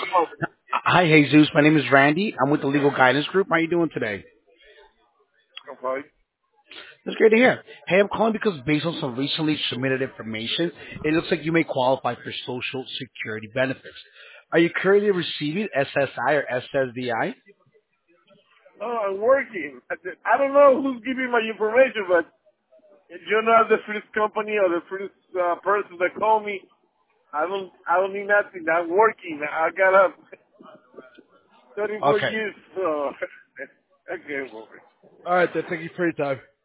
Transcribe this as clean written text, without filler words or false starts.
Oh, Hi, Jesus. My name is Randy. I'm with the Legal Guidance Group. How are you doing today? okay. That's great to hear. Hey, I'm calling because based on some recently submitted information, it looks like you may qualify for Social Security benefits. Are you currently receiving SSI or SSDI? No, I'm working. I don't know who's giving my information, but you're not the first company or the first person that called me. I don't need nothing. I'm working. I got 34 Okay. years, so okay, well, All right, then. Thank you for your time.